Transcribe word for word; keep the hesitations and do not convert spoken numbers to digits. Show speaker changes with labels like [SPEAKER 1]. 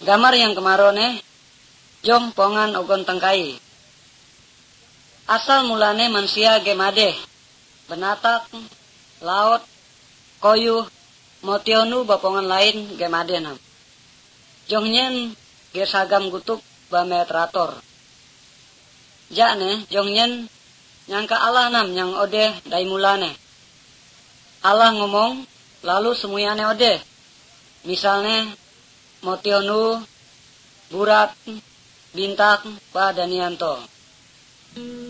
[SPEAKER 1] gamar yang kemarone jom pongan ogon tengkai. Asal mulane manusia gemade, benatak, laut, koyu, motionu bapongan lain gemade nam. Jongnyen gesagam gutuk bametrator. Jakne jongnyen nyangka Allah nam yang ode dai mulane. Allah ngomong lalu semuyane ode. Misalnya motionu, burak, bintak, pa danianto.